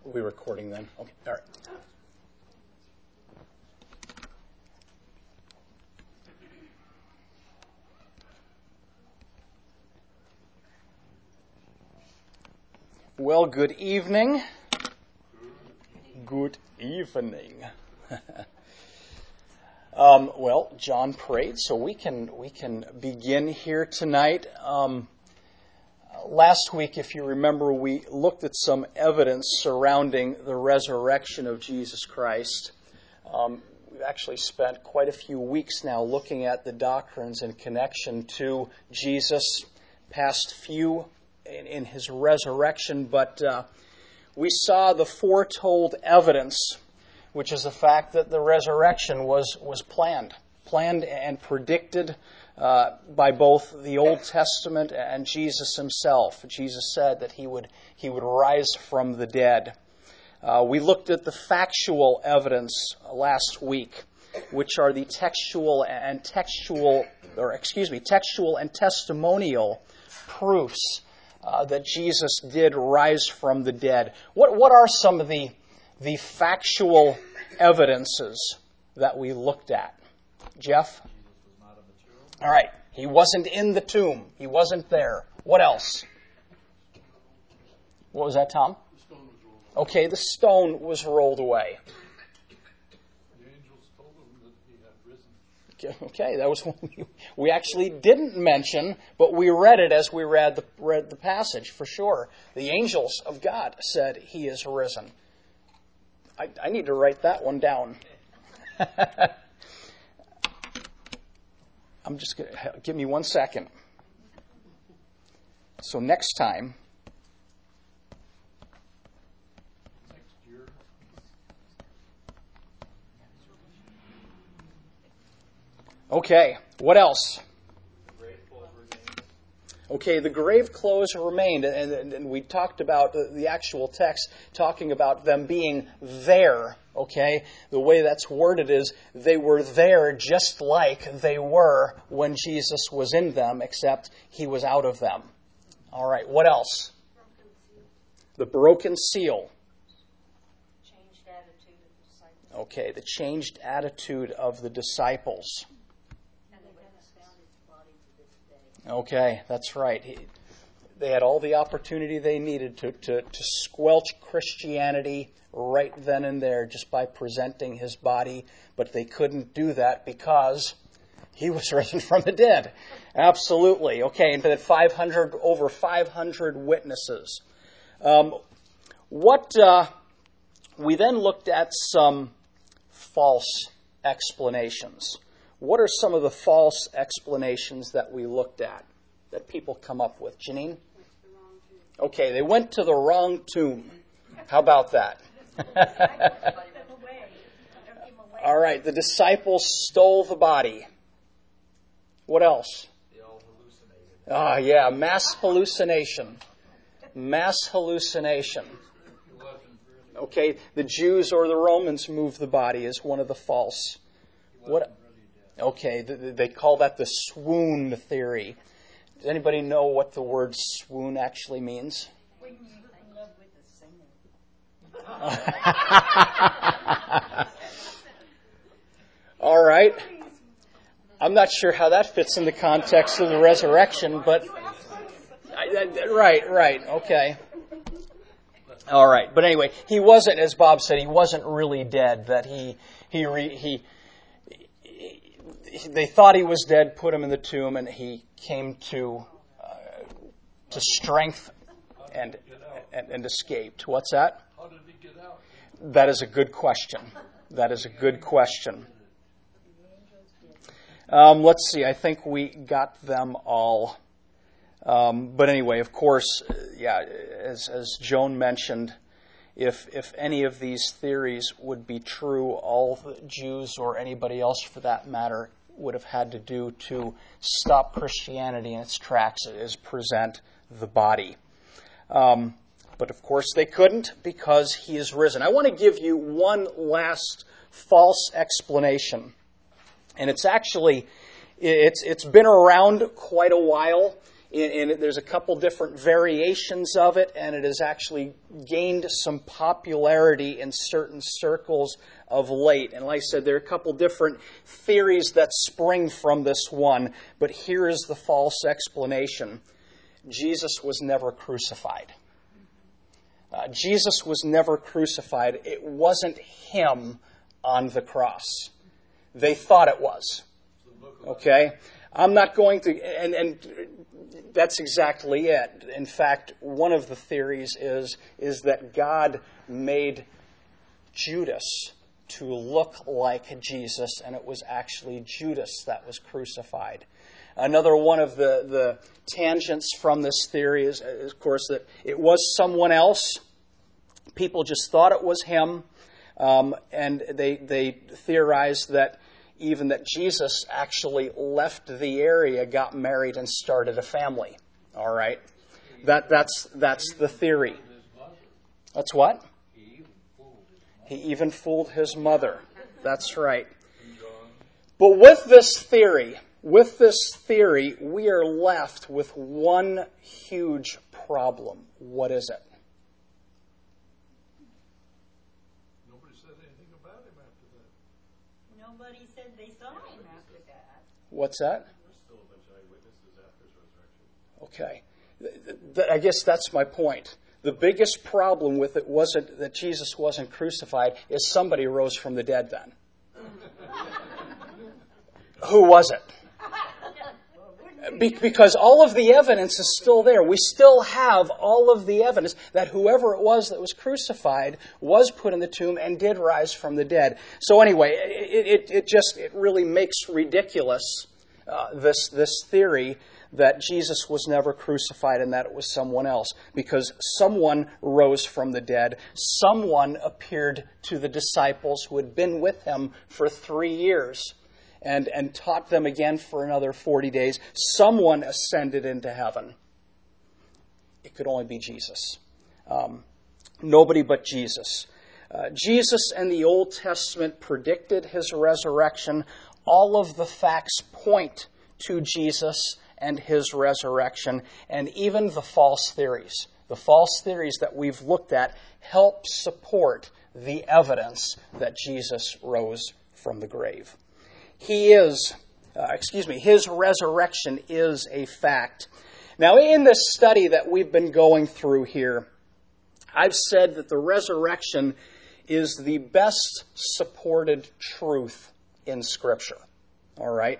we recording then? Okay, all right. Well, good evening. Good evening. Well, John prayed, so we can begin here tonight. Last week, if you remember, we looked at some evidence surrounding the resurrection of Jesus Christ. We've actually spent quite a few weeks now looking at the doctrines in connection to Jesus, past few in his resurrection, but we saw the foretold evidence, which is the fact that the resurrection was planned and predicted by both the Old Testament and Jesus himself. Jesus said that he would rise from the dead. We looked at the factual evidence last week, which are the textual and testimonial proofs that Jesus did rise from the dead. What are some of the factual evidences that we looked at? Jeff? Jesus was not in the tomb. All right. He wasn't in the tomb. He wasn't there. What else? What was that, Tom? The stone was rolled away. Okay, the stone was rolled away. The angels told him that he had risen. Okay, that was one we actually didn't mention, but we read it as we read the passage, for sure. The angels of God said he is risen. I need to write that one down. I'm just going to, give me 1 second. So next time, Next year, okay, what else? the grave clothes remained. Okay, the grave clothes remained, and we talked about the actual text, talking about them being there, okay? The way that's worded is, they were there just like they were when Jesus was in them, except he was out of them. All right, what else? The broken seal. Changed attitude of the disciples. Okay, the changed attitude of the disciples. And they haven't found his body to this day. Okay, that's right. They had all the opportunity they needed to squelch Christianity right then and there just by presenting his body, but they couldn't do that because he was risen from the dead. Absolutely. Okay, and that over 500 witnesses. We then looked at some false explanations. What are some of the false explanations that we looked at, that people come up with? Janine? Okay, they went to the wrong tomb. How about that? All right, the disciples stole the body. What else? They all hallucinated. Yeah, mass hallucination. Mass hallucination. He wasn't really, Okay, the Jews or the Romans moved the body is one of the false. he wasn't really dead. Okay, they call that the swoon theory. Does anybody know what the word swoon actually means? When you in love with the singer. All right. I'm not sure how that fits in the context of the resurrection, but right, okay. All right, but anyway, he wasn't, as Bob said, he wasn't really dead. That they thought he was dead, put him in the tomb, and he came to strength and escaped. What's that? How did he get out? That is a good question. Let's see. I think we got them all. But anyway, of course, as Joan mentioned, if any of these theories would be true, all the Jews or anybody else for that matter would have had to do to stop Christianity in its tracks is present the body. But of course they couldn't because he is risen. I want to give you one last false explanation. And it's been around quite a while. There's a couple different variations of it, and it has actually gained some popularity in certain circles of late. And like I said, there are a couple different theories that spring from this one, but here is the false explanation. Jesus was never crucified. Jesus was never crucified. It wasn't him on the cross. They thought it was. Okay? I'm not going to, and that's exactly it. In fact, one of the theories is that God made Judas to look like Jesus, and it was actually Judas that was crucified. Another one of the tangents from this theory is, of course, that it was someone else. People just thought it was him, and they theorized that even that Jesus actually left the area, got married, and started a family. All right? That's the theory. That's what? He even fooled his mother. That's right. But with this theory, we are left with one huge problem. What is it? Nobody said anything about him after that. Nobody said they saw him after that. What's that? There's still a bunch of eyewitnesses after his resurrection. Okay. I guess that's my point. The biggest problem with it wasn't that Jesus wasn't crucified, is somebody rose from the dead then. Who was it? Because all of the evidence is still there. We still have all of the evidence that whoever it was that was crucified was put in the tomb and did rise from the dead. So anyway, it really makes ridiculous this theory that Jesus was never crucified and that it was someone else, because someone rose from the dead. Someone appeared to the disciples who had been with him for 3 years and taught them again for another 40 days. Someone ascended into heaven. It could only be Jesus. Nobody but Jesus. Jesus in the Old Testament predicted his resurrection. All of the facts point to Jesus and his resurrection, and even the false theories. The false theories that we've looked at help support the evidence that Jesus rose from the grave. His resurrection is a fact. Now, in this study that we've been going through here, I've said that the resurrection is the best supported truth in Scripture. All right?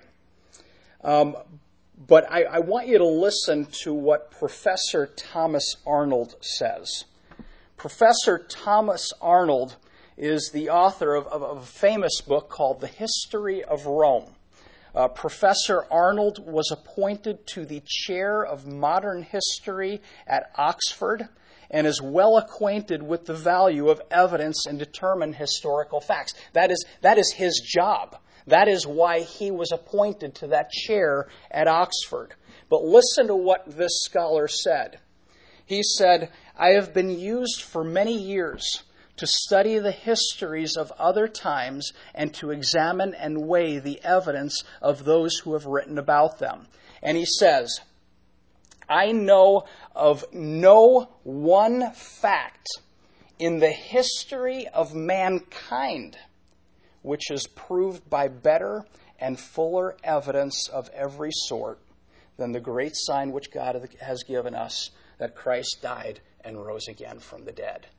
But I want you to listen to what Professor Thomas Arnold says. Professor Thomas Arnold is the author of a famous book called The History of Rome. Professor Arnold was appointed to the chair of modern history at Oxford and is well acquainted with the value of evidence and determine historical facts. That is his job. That is why he was appointed to that chair at Oxford. But listen to what this scholar said. He said, "I have been used for many years to study the histories of other times and to examine and weigh the evidence of those who have written about them." And he says, "I know of no one fact in the history of mankind which is proved by better and fuller evidence of every sort than the great sign which God has given us, that Christ died and rose again from the dead."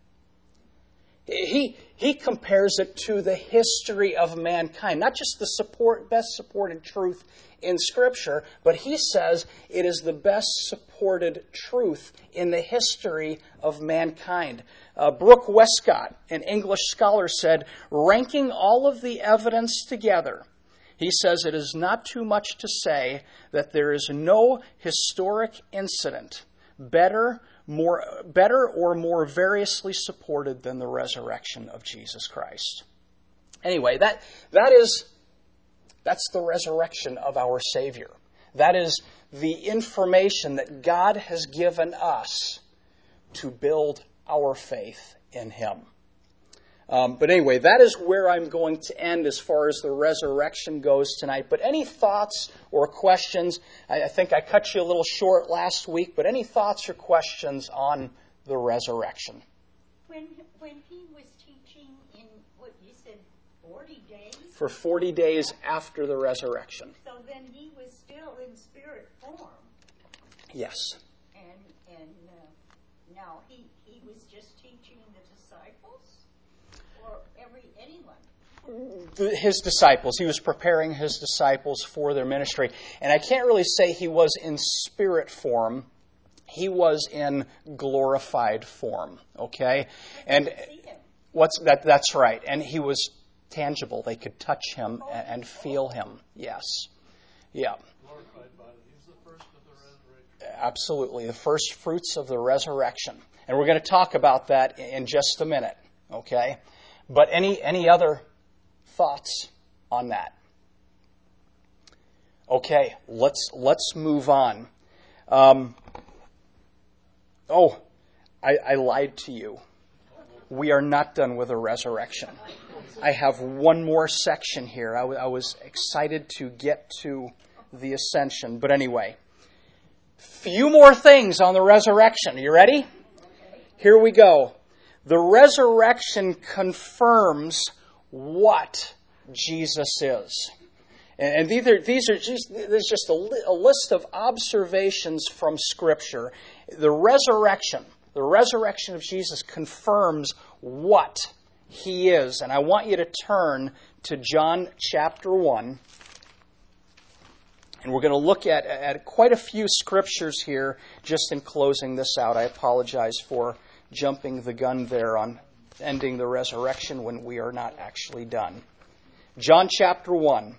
He compares it to the history of mankind, not just the best supported truth in Scripture, but he says it is the best supported truth in the history of mankind. Brooke Westcott, an English scholar, said, ranking all of the evidence together, he says it is not too much to say that there is no historic incident better or more variously supported than the resurrection of Jesus Christ. Anyway, that's the resurrection of our Savior. That is the information that God has given us to build our faith in Him. But anyway, that is where I'm going to end as far as the resurrection goes tonight. But any thoughts or questions? I think I cut you a little short last week, but any thoughts or questions on the resurrection? When he was teaching in, what you said, 40 days? For 40 days after the resurrection. So then he was still in spirit form. Yes. And now he was just teaching the disciples? Or anyone? His disciples. He was preparing his disciples for their ministry. And I can't really say he was in spirit form. He was in glorified form. Okay? And See him. that's right. And he was tangible. They could touch him and feel him. Yes. Yeah. Glorified body. He's the first of the resurrection. Absolutely. The first fruits of the resurrection. And we're going to talk about that in just a minute. Okay? But any other thoughts on that? Okay, let's move on. I lied to you. We are not done with the resurrection. I have one more section here. I was excited to get to the ascension. But anyway, few more things on the resurrection. Are you ready? Here we go. The resurrection confirms what Jesus is. And these are just, there's just a list of observations from Scripture. The resurrection of Jesus confirms what he is. And I want you to turn to John chapter 1. And we're going to look at quite a few scriptures here just in closing this out. I apologize for jumping the gun there on ending the resurrection when we are not actually done. John chapter 1.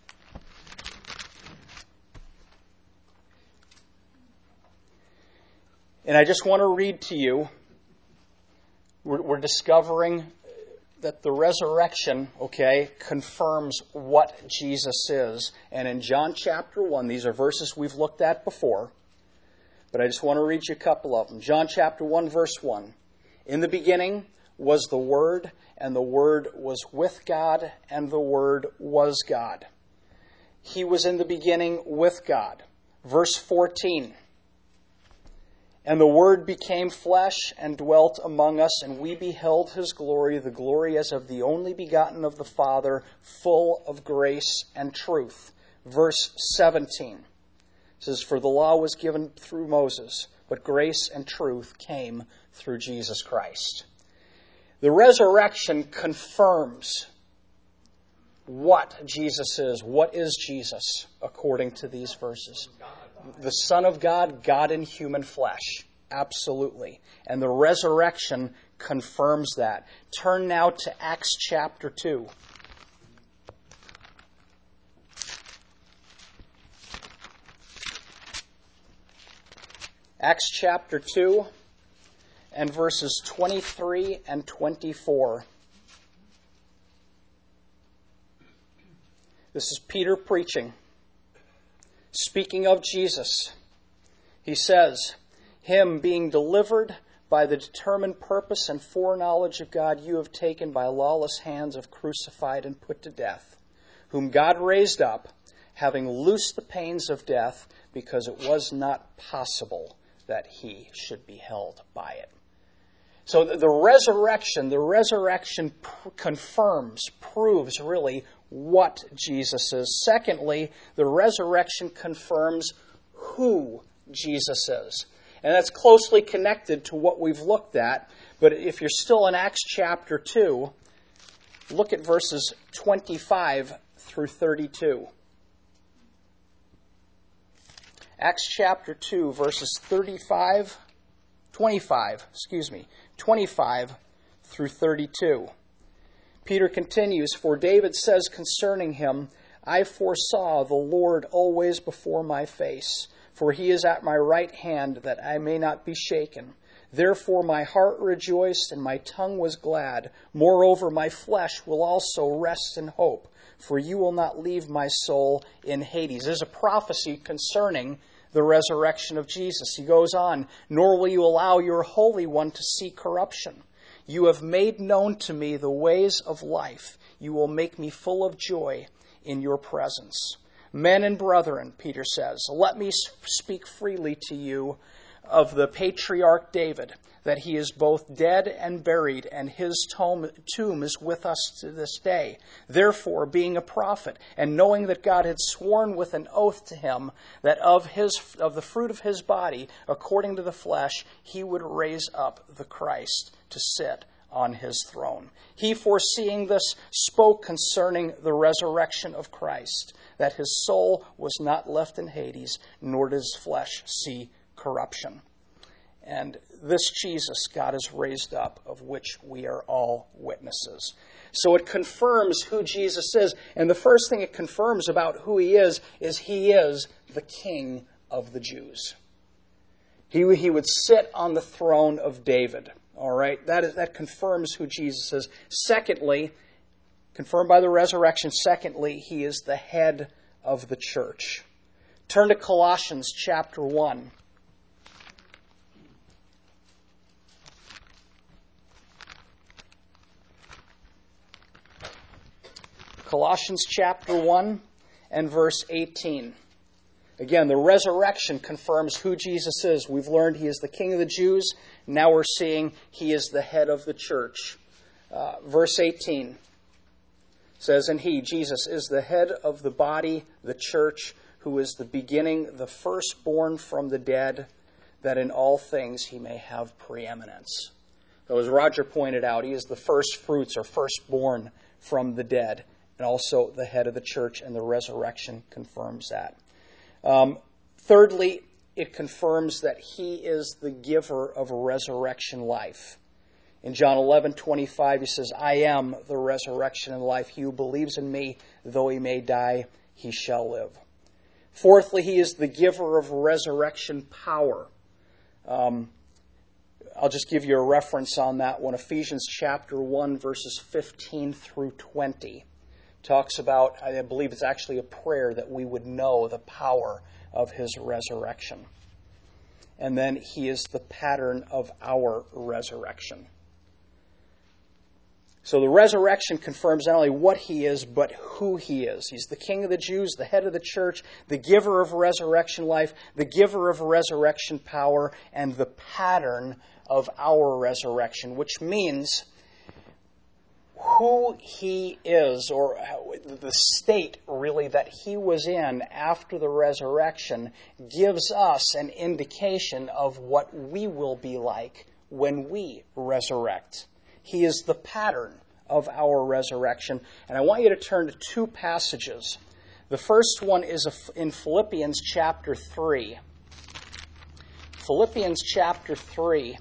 And I just want to read to you, we're discovering that the resurrection, confirms what Jesus is. And in John chapter 1, these are verses we've looked at before, but I just want to read you a couple of them. John chapter 1, verse 1. In the beginning was the Word, and the Word was with God, and the Word was God. He was in the beginning with God. Verse 14. And the Word became flesh and dwelt among us, and we beheld his glory, the glory as of the only begotten of the Father, full of grace and truth. Verse 17 says, For the law was given through Moses, but grace and truth came through Jesus Christ. The resurrection confirms what Jesus is. What is Jesus, according to these verses? The Son of God, God in human flesh. Absolutely. And the resurrection confirms that. Turn now to Acts chapter 2. Acts chapter 2 and verses 23 and 24. This is Peter preaching. Speaking of Jesus, he says, Him being delivered by the determined purpose and foreknowledge of God, you have taken by lawless hands, have crucified and put to death, whom God raised up, having loosed the pains of death, because it was not possible that he should be held by it. So the resurrection confirms, proves really what Jesus is. Secondly, the resurrection confirms who Jesus is. And that's closely connected to what we've looked at. But if you're still in Acts chapter 2, look at verses 25 through 32. Acts chapter 2, verses 25 through 32. Peter continues, For David says concerning him, I foresaw the Lord always before my face, for he is at my right hand, that I may not be shaken. Therefore my heart rejoiced, and my tongue was glad. Moreover, my flesh will also rest in hope, for you will not leave my soul in Hades. There's a prophecy concerning the resurrection of Jesus. He goes on, Nor will you allow your Holy One to see corruption. You have made known to me the ways of life. You will make me full of joy in your presence. Men and brethren, Peter says, let me speak freely to you of the patriarch David, that he is both dead and buried, and his tomb is with us to this day. Therefore, being a prophet, and knowing that God had sworn with an oath to him that of the fruit of his body, according to the flesh, he would raise up the Christ to sit on his throne. He, foreseeing this, spoke concerning the resurrection of Christ, that his soul was not left in Hades, nor did his flesh see corruption. And this Jesus God has raised up, of which we are all witnesses. So it confirms who Jesus is. And the first thing it confirms about who he is he is the King of the Jews. He would sit on the throne of David. All right, that confirms who Jesus is. Secondly, confirmed by the resurrection, secondly, he is the head of the church. Turn to Colossians chapter 1. Colossians chapter 1 and verse 18. Again, the resurrection confirms who Jesus is. We've learned he is the King of the Jews. Now we're seeing he is the head of the church. Verse 18 says, and he, Jesus, is the head of the body, the church, who is the beginning, the firstborn from the dead, that in all things he may have preeminence. So as Roger pointed out, he is the first fruits or firstborn from the dead, and also the head of the church, and the resurrection confirms that. Thirdly, it confirms that he is the giver of resurrection life. In John 11:25, he says, I am the resurrection and life. He who believes in me, though he may die, he shall live. Fourthly, he is the giver of resurrection power. I'll just give you a reference on that one. Ephesians chapter 1, verses 15 through 20. Talks about, I believe it's actually a prayer that we would know the power of his resurrection. And then he is the pattern of our resurrection. So the resurrection confirms not only what he is, but who he is. He's the King of the Jews, the head of the church, the giver of resurrection life, the giver of resurrection power, and the pattern of our resurrection, which means who he is, or the state really that he was in after the resurrection, gives us an indication of what we will be like when we resurrect. He is the pattern of our resurrection. And I want you to turn to two passages. The first one is in Philippians chapter 3. Philippians chapter 3.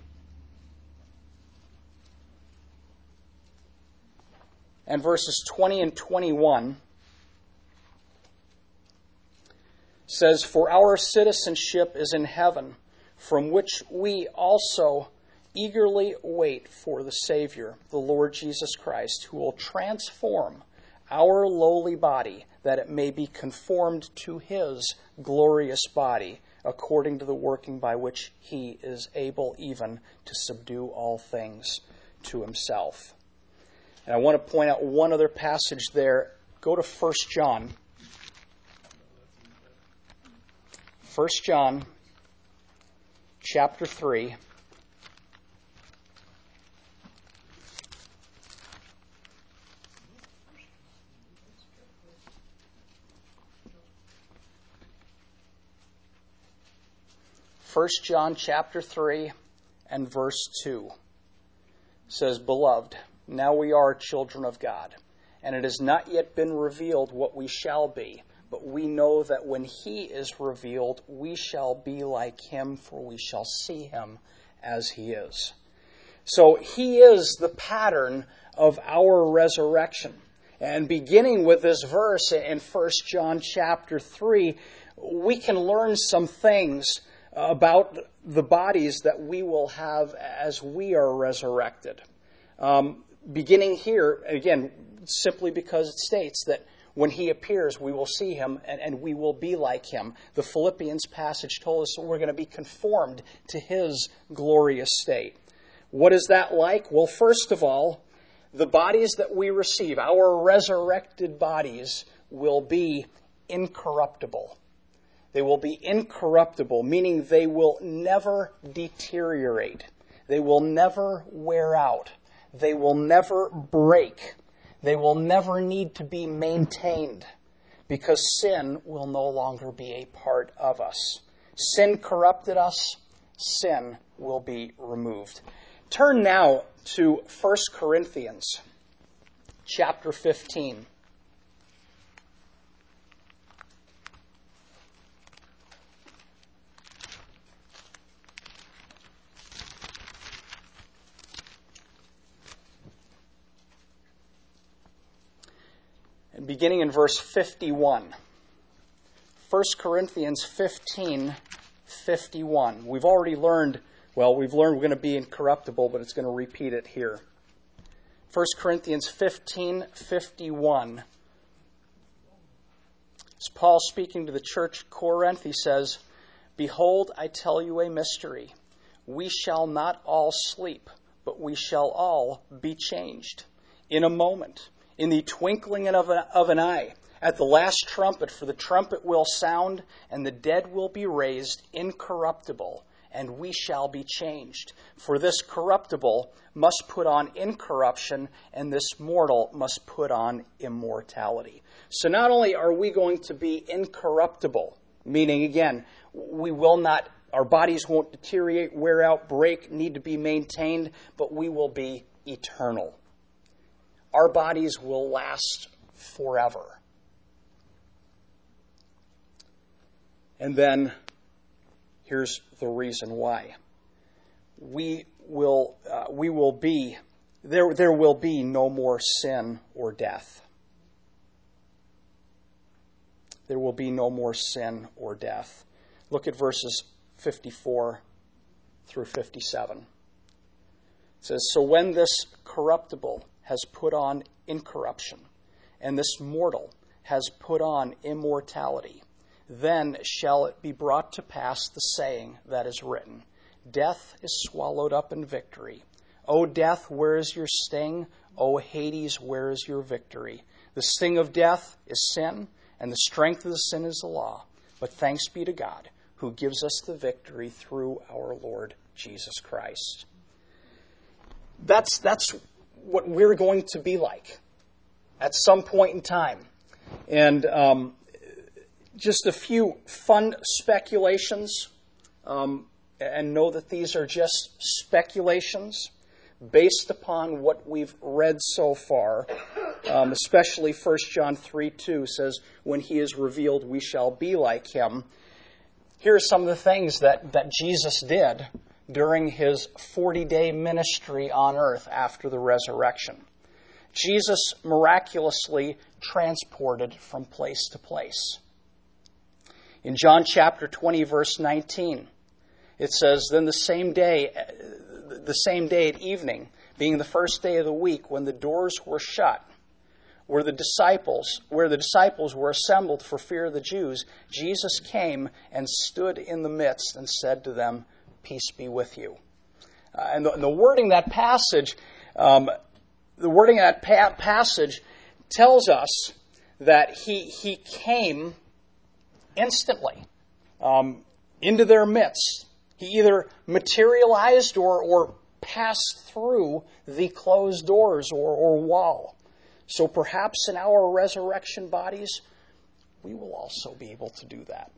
And verses 20 and 21 says, for our citizenship is in heaven, from which we also eagerly wait for the Savior, the Lord Jesus Christ, who will transform our lowly body, that it may be conformed to his glorious body, according to the working by which he is able even to subdue all things to himself. And I want to point out one other passage there. Go to 1 John. 1 John chapter 3. First John chapter 3 and verse 2 says, beloved, now we are children of God, and it has not yet been revealed what we shall be, but we know that when he is revealed, we shall be like him, for we shall see him as he is. So he is the pattern of our resurrection. And beginning with this verse in 1 John chapter 3, we can learn some things about the bodies that we will have as we are resurrected. Beginning here, again, simply because it states that when he appears, we will see him and we will be like him. The Philippians passage told us that we're going to be conformed to his glorious state. What is that like? Well, first of all, the bodies that we receive, our resurrected bodies, will be incorruptible. They will be incorruptible, meaning they will never deteriorate. They will never wear out. They will never break. They will never need to be maintained, because sin will no longer be a part of us. Sin corrupted us. Sin will be removed. Turn now to 1 Corinthians chapter 15. And beginning in verse 51. 1 Corinthians 15:51. We've already learned, we're going to be incorruptible, but it's going to repeat it here. 1 Corinthians 15:51. It's Paul speaking to the church at Corinth. He says, "Behold, I tell you a mystery. We shall not all sleep, but we shall all be changed. In a moment, in the twinkling of an eye, at the last trumpet, for the trumpet will sound, and the dead will be raised incorruptible, and we shall be changed. For this corruptible must put on incorruption, and this mortal must put on immortality." So not only are we going to be incorruptible, meaning, again, our bodies won't deteriorate, wear out, break, need to be maintained, but we will be eternal. Our bodies will last forever. And then, here's the reason why. There will be no more sin or death. There will be no more sin or death. Look at verses 54 through 57. It says, "So when this corruptible has put on incorruption, and this mortal has put on immortality, then shall it be brought to pass the saying that is written, Death is swallowed up in victory. O death, where is your sting? O Hades, where is your victory? The sting of death is sin, and the strength of the sin is the law. But thanks be to God, who gives us the victory through our Lord Jesus Christ." That's what we're going to be like at some point in time. And just a few fun speculations, and know that these are just speculations based upon what we've read so far, especially 1 John 3:2 says, "When he is revealed, we shall be like him." Here are some of the things that Jesus did during his 40-day ministry on earth after the resurrection. Jesus miraculously transported from place to place. In John chapter 20, verse 19, it says, "Then the same day at evening, being the first day of the week, when the doors were shut, where the disciples were assembled for fear of the Jews, Jesus came and stood in the midst and said to them, Peace be with you." And the wording that passage, tells us that he came instantly into their midst. He either materialized or passed through the closed doors or wall. So perhaps in our resurrection bodies, we will also be able to do that.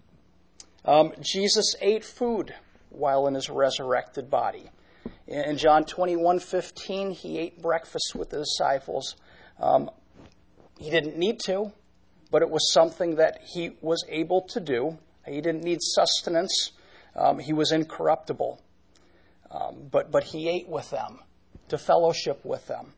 Jesus ate food while in his resurrected body. In John 21:15, he ate breakfast with the disciples. He didn't need to, but it was something that he was able to do. He didn't need sustenance. He was incorruptible. But he ate with them, to fellowship with them.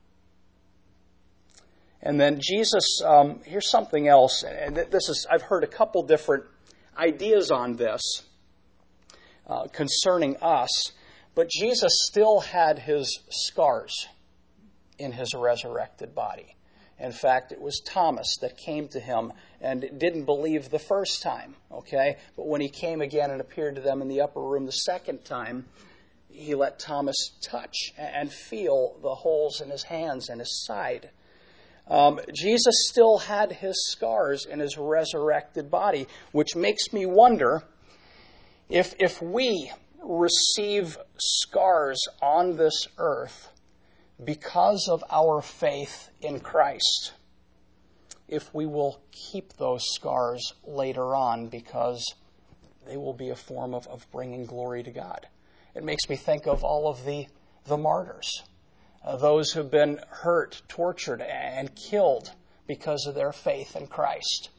And then Jesus, here's something else, and I've heard a couple different ideas on this concerning us, but Jesus still had his scars in his resurrected body. In fact, it was Thomas that came to him and didn't believe the first time, okay? But when he came again and appeared to them in the upper room the second time, he let Thomas touch and feel the holes in his hands and his side. Jesus still had his scars in his resurrected body, which makes me wonder if we receive scars on this earth because of our faith in Christ, if we will keep those scars later on because they will be a form of bringing glory to God. It makes me think of all of the martyrs, those who've been hurt, tortured, and killed because of their faith in Christ.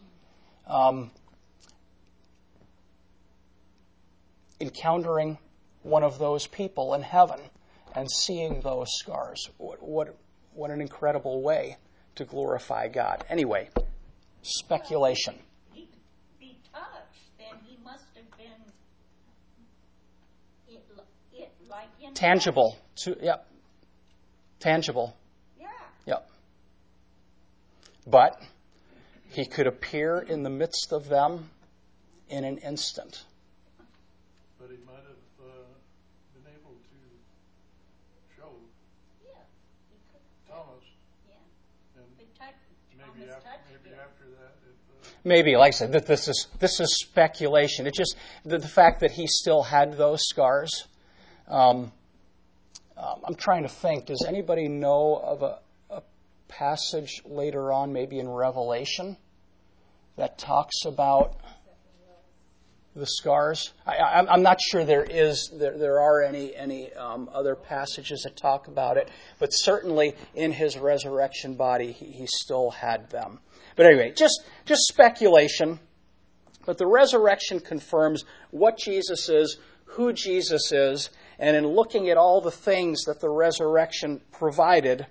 Encountering one of those people in heaven and seeing those scars, what an incredible way to glorify God. Anyway, speculation. Be touched, then he must have been like in Tangible. Yep. Tangible. Yeah. Yep. But he could appear in the midst of them in an instant. But he might have been able to show Yeah. He could. Thomas, Yeah. and But Thomas maybe touched after him. that, Maybe, like I said, this is speculation. It's just the fact that he still had those scars. I'm trying to think. Does anybody know of a passage later on, maybe in Revelation, that talks about the scars? I'm not sure there are any other passages that talk about it, but certainly in his resurrection body, he still had them. But anyway, just speculation. But the resurrection confirms what Jesus is, who Jesus is, and in looking at all the things that the resurrection provided,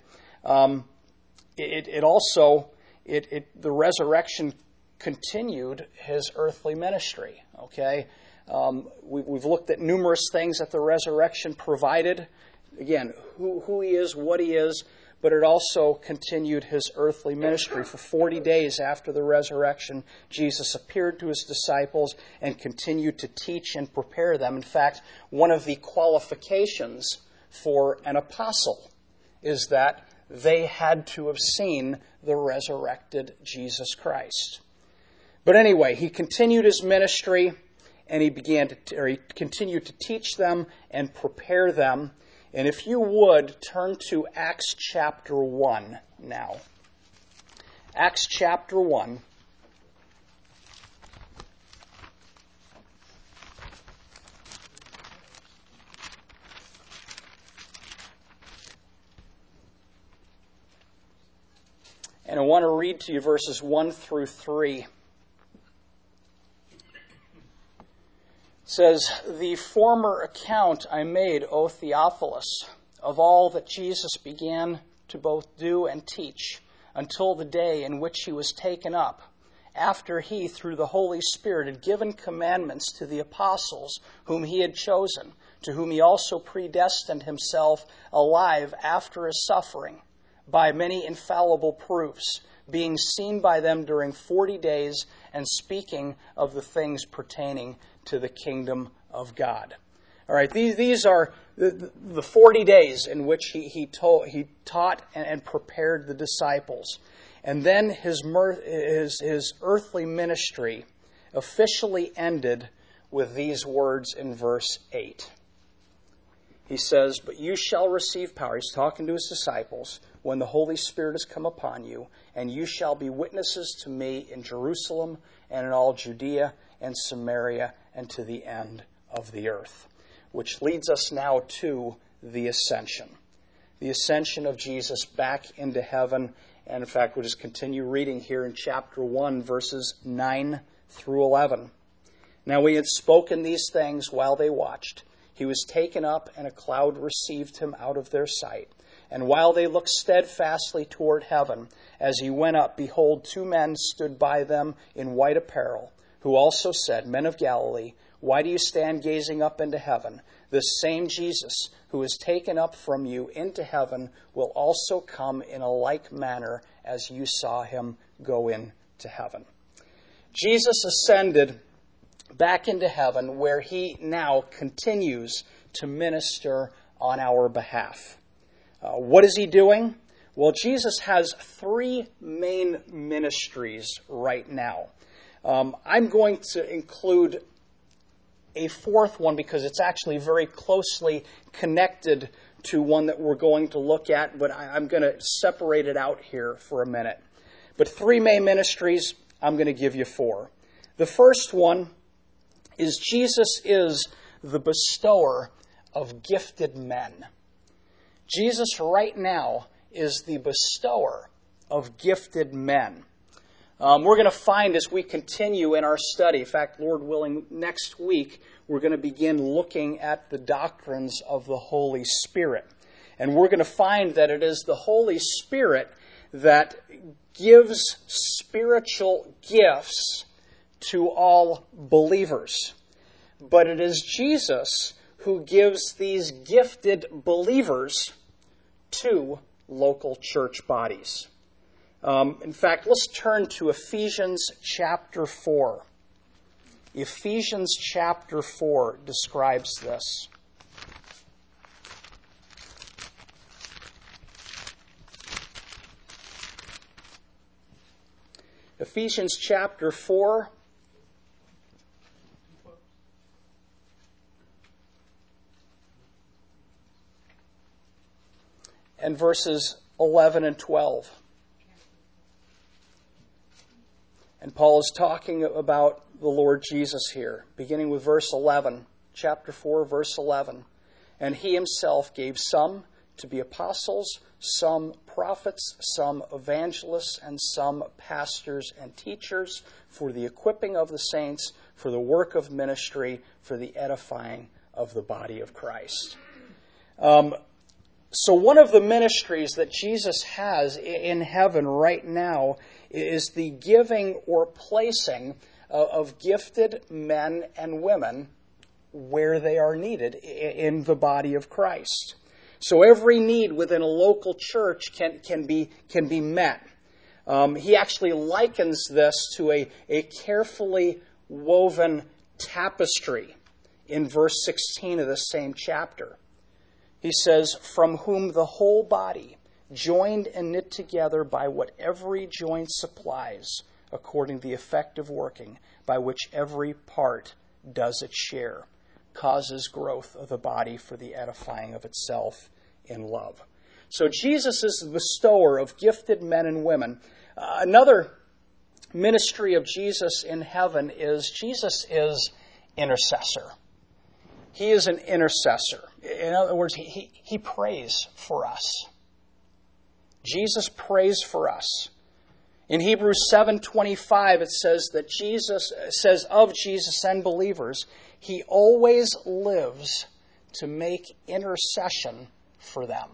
the resurrection continued his earthly ministry. Okay, we've looked at numerous things that the resurrection provided. Again, who he is, what he is, but it also continued his earthly ministry. For 40 days after the resurrection, Jesus appeared to his disciples and continued to teach and prepare them. In fact, one of the qualifications for an apostle is that they had to have seen the resurrected Jesus Christ. But anyway, he continued his ministry, and he continued to teach them and prepare them. And if you would, turn to Acts chapter 1 now. Acts chapter 1. And I want to read to you verses 1 through 3. It says, "The former account I made, O Theophilus, of all that Jesus began to both do and teach, until the day in which he was taken up, after he, through the Holy Spirit, had given commandments to the apostles whom he had chosen, to whom he also predestined himself alive after his suffering, by many infallible proofs, being seen by them during 40 days, and speaking of the things pertaining to the kingdom of God." All right, these are the 40 days in which he taught and prepared the disciples. And then his earthly ministry officially ended with these words in verse 8. He says, "But you shall receive power." He's talking to his disciples. "When the Holy Spirit has come upon you, and you shall be witnesses to me in Jerusalem and in all Judea and Samaria and to the end of the earth." Which leads us now to the ascension. The ascension of Jesus back into heaven. And in fact, we'll just continue reading here in chapter 1, verses 9 through 11. "Now we had spoken these things while they watched. He was taken up, and a cloud received him out of their sight. And while they looked steadfastly toward heaven, as he went up, behold, 2 men stood by them in white apparel, who also said, 'Men of Galilee, why do you stand gazing up into heaven? This same Jesus, who is taken up from you into heaven, will also come in a like manner as you saw him go into heaven.'" Jesus ascended back into heaven, where he now continues to minister on our behalf. What is he doing? Well, Jesus has three main ministries right now. I'm going to include a fourth one because it's actually very closely connected to one that we're going to look at, but I'm going to separate it out here for a minute. But three main ministries, I'm going to give you four. The first one is Jesus is the bestower of gifted men. Jesus right now is the bestower of gifted men. We're going to find as we continue in our study, in fact, Lord willing, next week, we're going to begin looking at the doctrines of the Holy Spirit. And we're going to find that it is the Holy Spirit that gives spiritual gifts to all believers. But it is Jesus who gives these gifted believers to local church bodies. In fact, let's turn to Ephesians chapter 4. Ephesians chapter 4 describes this. Ephesians chapter 4. And verses 11 and 12. And Paul is talking about the Lord Jesus here, beginning with verse 11, chapter 4, verse 11. And he himself gave some to be apostles, some prophets, some evangelists, and some pastors and teachers for the equipping of the saints, for the work of ministry, for the edifying of the body of Christ. So one of the ministries that Jesus has in heaven right now is the giving or placing of gifted men and women where they are needed in the body of Christ. So every need within a local church can be met. He actually likens this to a carefully woven tapestry in verse 16 of the same chapter. He says, from whom the whole body, joined and knit together by what every joint supplies, according to the effective working by which every part does its share, causes growth of the body for the edifying of itself in love. So Jesus is the bestower of gifted men and women. Another ministry of Jesus in heaven is Jesus is intercessor. He is an intercessor. In other words, he prays for us. Jesus prays for us. In Hebrews 7:25, it says that Jesus says of Jesus and believers, he always lives to make intercession for them.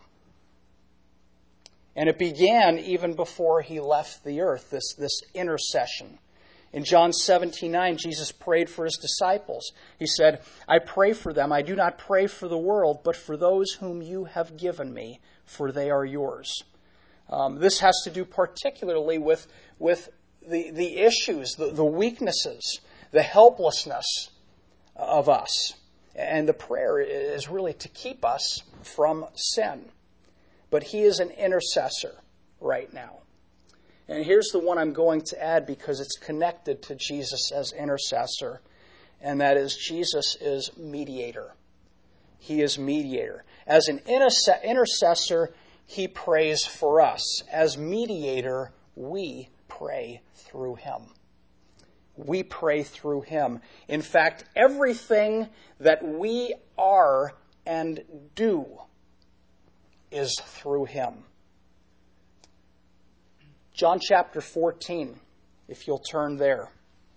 And it began even before he left the earth, this intercession. In John 17:9, Jesus prayed for his disciples. He said, I pray for them. I do not pray for the world, but for those whom you have given me, for they are yours. This has to do particularly with the issues, the weaknesses, the helplessness of us. And the prayer is really to keep us from sin. But he is an intercessor right now. And here's the one I'm going to add because it's connected to Jesus as intercessor, and that is Jesus is mediator. He is mediator. As an intercessor, he prays for us. As mediator, we pray through him. We pray through him. In fact, everything that we are and do is through him. John chapter 14, if you'll turn there.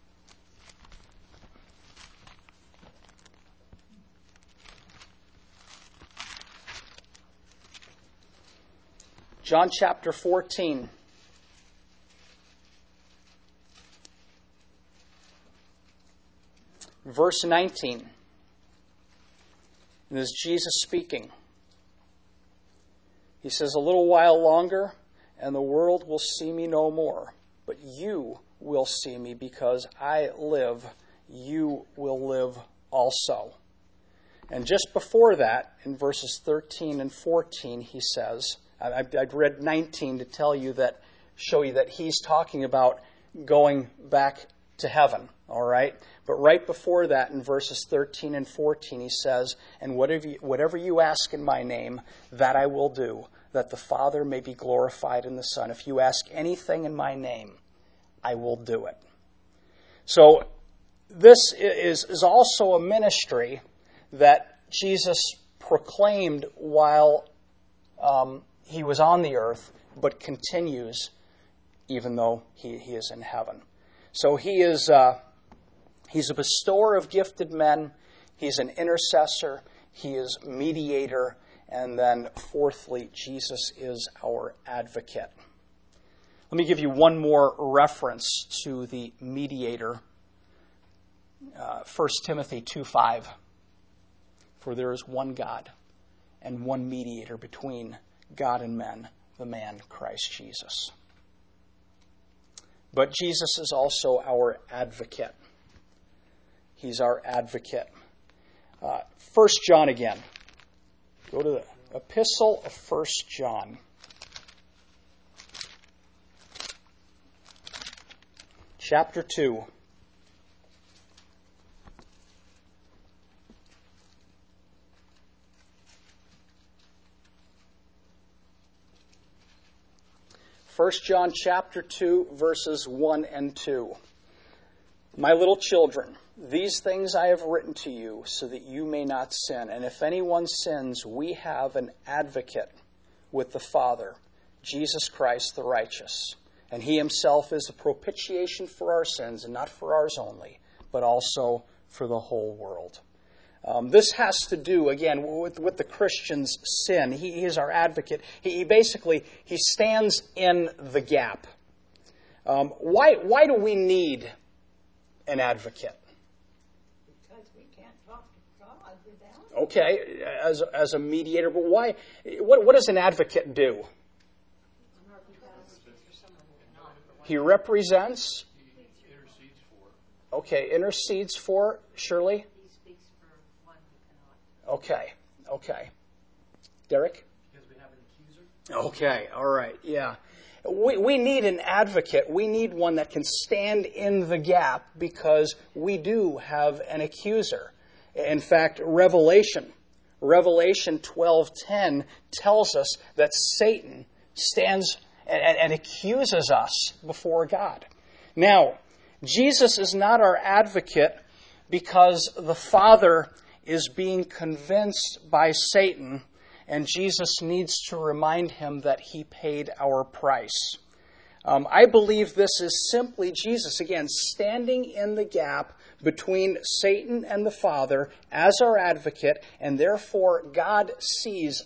John chapter 14. Verse 19. This is Jesus speaking. He says, a little while longer, and the world will see me no more. But you will see me because I live. You will live also. And just before that, in verses 13 and 14, he says, I've read 19 to show you that he's talking about going back to heaven, all right? But right before that, in verses 13 and 14, he says, and whatever you ask in my name, that I will do, that the Father may be glorified in the Son. If you ask anything in my name, I will do it. So this is also a ministry that Jesus proclaimed while he was on the earth, but continues even though he is in heaven. So he's a bestower of gifted men, he's an intercessor, he is mediator, and then fourthly, Jesus is our advocate. Let me give you one more reference to the mediator. 1 Timothy 2:5. For there is one God and one mediator between God and men, the man Christ Jesus. But Jesus is also our advocate. He's our advocate. 1 John again. Go to the epistle of 1 John. Chapter 2. First John chapter 2, verses 1 and 2. My little children, these things I have written to you so that you may not sin. And if anyone sins, we have an advocate with the Father, Jesus Christ the righteous. And he himself is a propitiation for our sins, and not for ours only, but also for the whole world. This has to do, again, with the Christian's sin. He is our advocate. He stands in the gap. Why do we need an advocate? Because we can't talk to God without. Okay, as a mediator, but why? What does an advocate do? He represents. He intercedes for. Okay, intercedes for Shirley. He speaks for one who cannot. Okay. Derek? Because we have an accuser. Okay, all right, yeah. We need an advocate. We need one that can stand in the gap because we do have an accuser. In fact, Revelation 12:10 tells us that Satan stands and accuses us before God. Now, Jesus is not our advocate because the Father is being convinced by Satan, and Jesus needs to remind him that he paid our price. I believe this is simply Jesus, again, standing in the gap between Satan and the Father as our advocate, and therefore God sees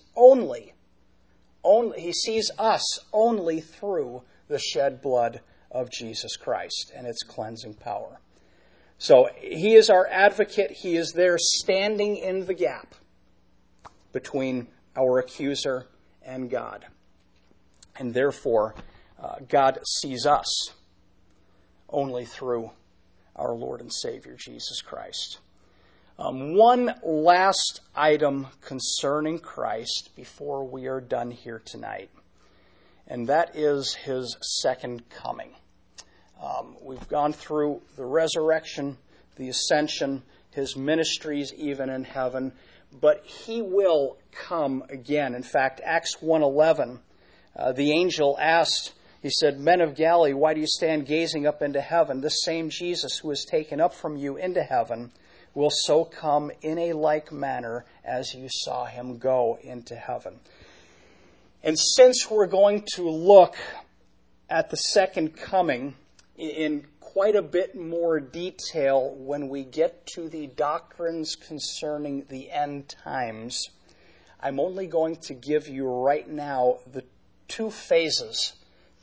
He sees us only through the shed blood of Jesus Christ and its cleansing power. So he is our advocate. He is there standing in the gap between our accuser and God. And therefore, God sees us only through our Lord and Savior, Jesus Christ. One last item concerning Christ before we are done here tonight, and that is his second coming. We've gone through the resurrection, the ascension, his ministries even in heaven, but he will come again. In fact, Acts 1:11, the angel asked, he said, "Men of Galilee, why do you stand gazing up into heaven? This same Jesus who was taken up from you into heaven will so come in a like manner as you saw him go into heaven." And since we're going to look at the second coming in quite a bit more detail when we get to the doctrines concerning the end times, I'm only going to give you right now the two phases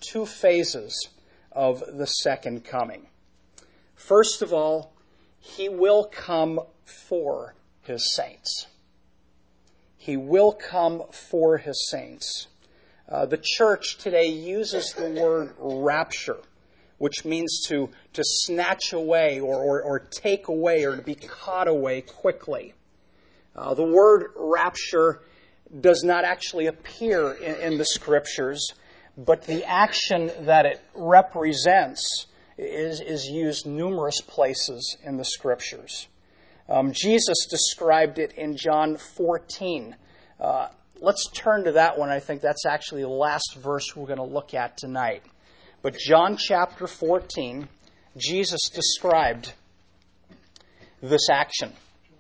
of the second coming. First of all, he will come for his saints. He will come for his saints. The church today uses the word rapture, which means to snatch away or take away or to be caught away quickly. The word rapture does not actually appear in the Scriptures, but the action that it represents is used numerous places in the Scriptures. Jesus described it in John 14. Let's turn to that one. I think that's actually the last verse we're going to look at tonight. But John chapter 14, Jesus described this action.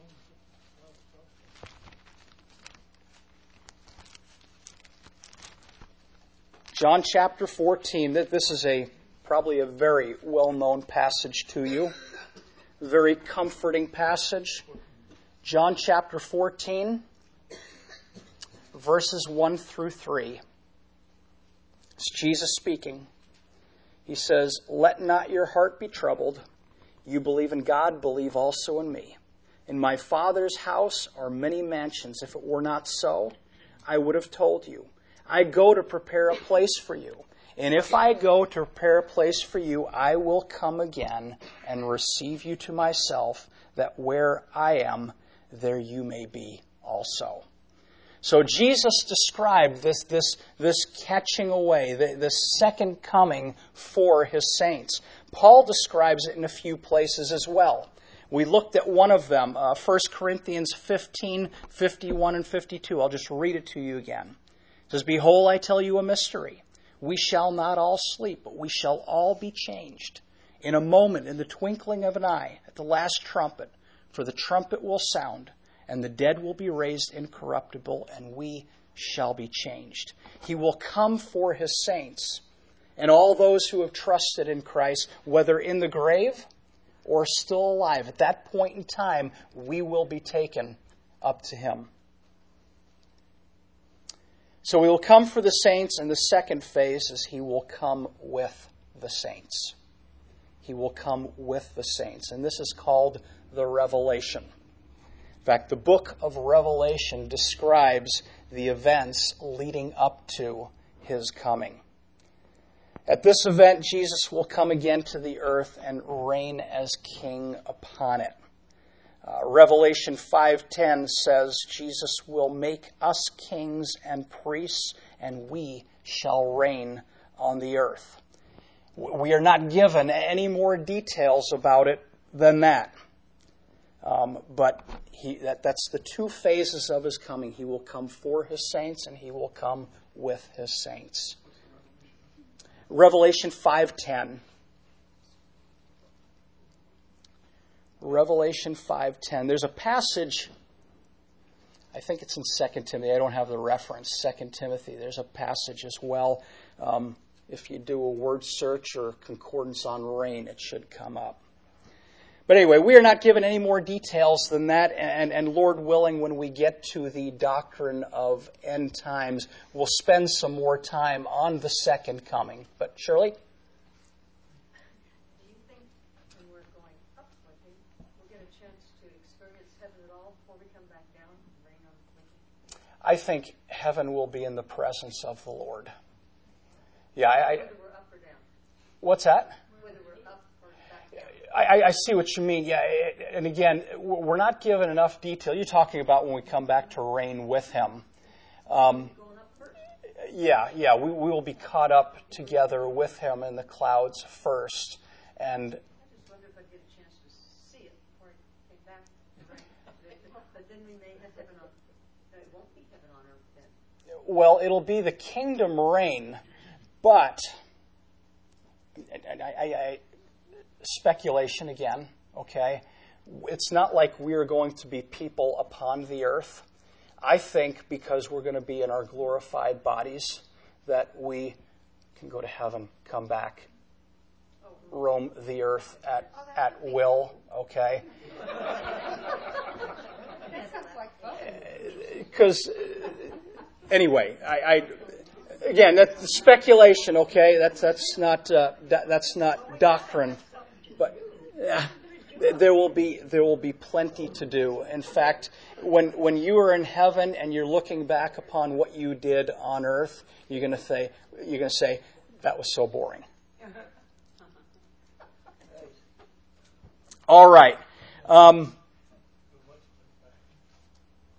John chapter 14, this is probably a very well-known passage to you. Very comforting passage. John chapter 14, verses 1 through 3. It's Jesus speaking. He says, "Let not your heart be troubled. You believe in God, believe also in me. In my Father's house are many mansions. If it were not so, I would have told you. I go to prepare a place for you. And if I go to prepare a place for you, I will come again and receive you to myself, that where I am, there you may be also." So Jesus described this catching away, this second coming for his saints. Paul describes it in a few places as well. We looked at one of them, 1 Corinthians 15, 51 and 52. I'll just read it to you again. It says, "Behold, I tell you a mystery. We shall not all sleep, but we shall all be changed. In a moment, in the twinkling of an eye, at the last trumpet. For the trumpet will sound, and the dead will be raised incorruptible, and we shall be changed." He will come for his saints, and all those who have trusted in Christ, whether in the grave or still alive. At that point in time, we will be taken up to him. So he will come for the saints, and the second phase is he will come with the saints. He will come with the saints, and this is called the Revelation. In fact, the book of Revelation describes the events leading up to his coming. At this event, Jesus will come again to the earth and reign as king upon it. Revelation 5:10 says Jesus will make us kings and priests, and we shall reign on the earth. We are not given any more details about it than that. But that's the two phases of his coming. He will come for his saints, and he will come with his saints. Revelation 5:10. Revelation 5:10. There's a passage, I think it's in 2 Timothy. I don't have the reference. 2 Timothy. There's a passage as well. If you do a word search or concordance on reign, it should come up. But anyway, we are not given any more details than that, and Lord willing, when we get to the doctrine of end times, we'll spend some more time on the second coming. But Shirley? Do you think when we're going up, we'll get a chance to experience heaven at all before we come back down and reign on the wicked? I think heaven will be in the presence of the Lord. Yeah, Whether we're up or down. What's that? Whether we're up or back down. I see what you mean. Yeah, and again, we're not given enough detail. You're talking about when we come back to reign with him. Going up first. Yeah, we will be caught up together with him in the clouds first. And I just wonder if I'd get a chance to see it before I came back to reign. But then we may have heaven on. No, it won't be heaven on earth then. well, it'll be the kingdom reign, but speculation again, okay? It's not like we're going to be people upon the earth. I think because we're going to be in our glorified bodies that we can go to heaven, come back, roam the earth at will, okay? Because, anyway, again, that's speculation, okay? That's not doctrine. But there will be plenty to do. In fact, when you are in heaven and you're looking back upon what you did on earth, you're going to say that was so boring. All right.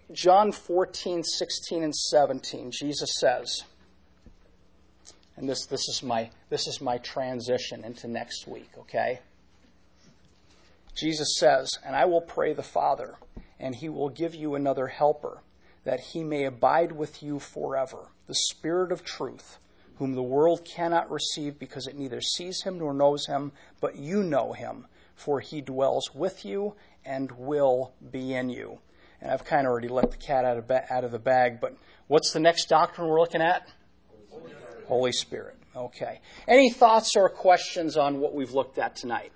John 14, 16, and 17, Jesus says, and this is my transition into next week, okay? Jesus says, "And I will pray the Father, and he will give you another helper, that he may abide with you forever, the Spirit of truth, whom the world cannot receive because it neither sees him nor knows him, but you know him, for he dwells with you and will be in you." And I've kind of already let the cat out of the bag, but what's the next doctrine we're looking at? Holy Spirit. Okay. Any thoughts or questions on what we've looked at tonight?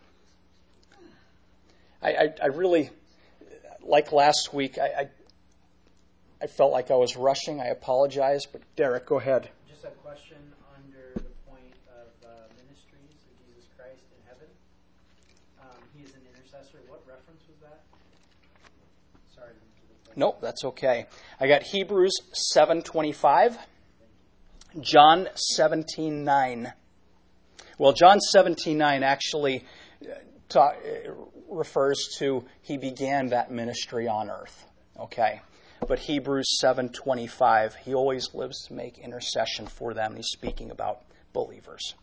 I really, like last week, I felt like I was rushing. I apologize, but Derek, go ahead. Just a question under the point of ministries of Jesus Christ in heaven. He is an intercessor. What reference was that? Sorry. Nope, that's okay. I got Hebrews 7:25, John 17:9. Well, John 17:9 actually refers to he began that ministry on earth. Okay. But Hebrews 7:25, he always lives to make intercession for them. He's speaking about believers.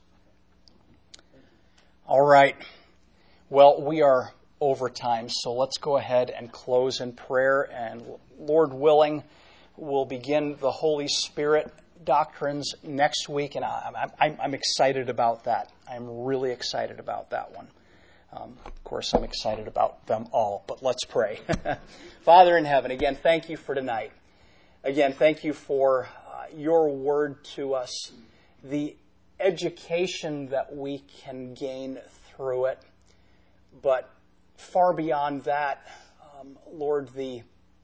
All right. Well, we are over time, so let's go ahead and close in prayer. And Lord willing, we'll begin the Holy Spirit doctrines next week. And I'm excited about that. I'm really excited about that one. Of course, I'm excited about them all, but let's pray. Father in heaven, again, thank you for tonight. Again, thank you for your word to us, the education that we can gain through it, but far beyond that, Lord, the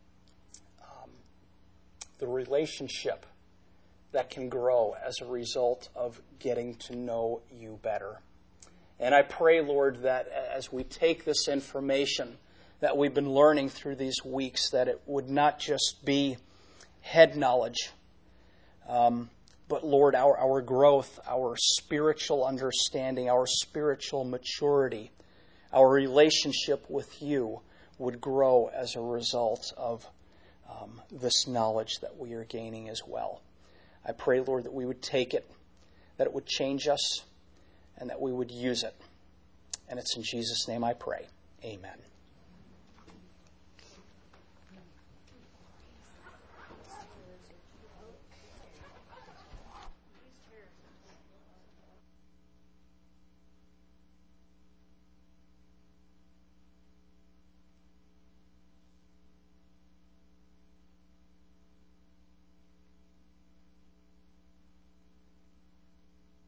relationship that can grow as a result of getting to know you better. And I pray, Lord, that as we take this information that we've been learning through these weeks, that it would not just be head knowledge, but, Lord, our growth, our spiritual understanding, our spiritual maturity, our relationship with you would grow as a result of this knowledge that we are gaining as well. I pray, Lord, that we would take it, that it would change us, and that we would use it. And it's in Jesus' name I pray. Amen.